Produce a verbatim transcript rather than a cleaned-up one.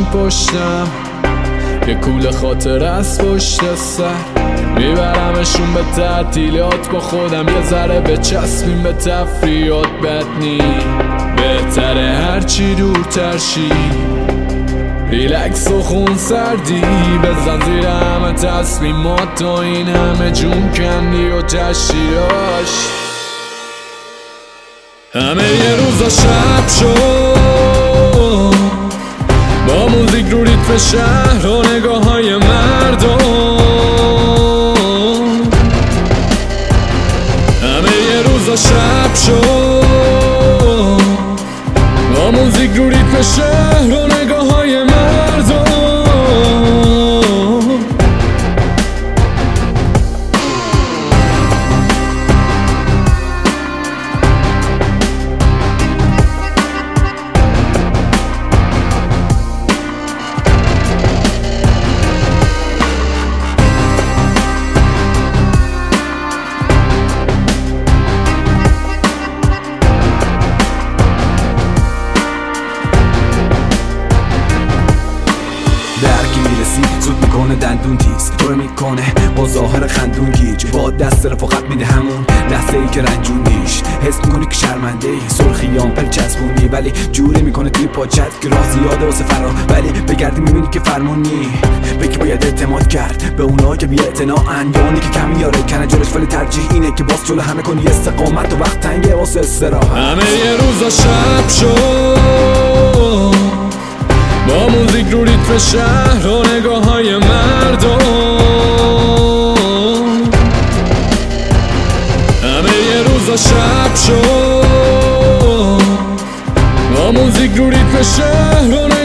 پشتم، یه کول خاطر از پشت سر میبرمشون به تعطیلات، با خودم یه ذره بچسبیم به تفریحات. بد نی بهتره هرچی دورتر شی، ریلکس و خون سردی بزن زیر همه تصمیمات، تا این همه جون کندی و تشیراش. همه یه روزا شب شد با موزیک رو ریتم شهر و نگاه های مردم، همه یه روزا شب شد با موزیک رو ریتم شهر و نگاه های مردم. درکی میرسی زود میکنه دندون تیز، تو میکنه با ظاهر خندون گیج، با دست رفاقت میده همون لحظه ای که رنجوندیش. حس میکنی که شرمنده ای، سرخیان پر چسبونی، ولی جوری میکنه توی پاچت که راه زیاده واسه فرار، ولی بگردی میبینی که فرمونی. به کی باید اعتماد کرد؟ به اونها که بی اعتناعن، یا اونی که کمی یاره کنه جلوش، ولی ترجیح اینه که باز جلو همه کنی استقامت و وقت تنگه واسه استراحت. همه یه روزا شب شد با موزیک رو ریتم شهر و نگاه های مردم، همه یه روزا شب شد با موزیک رو ریتم شهر و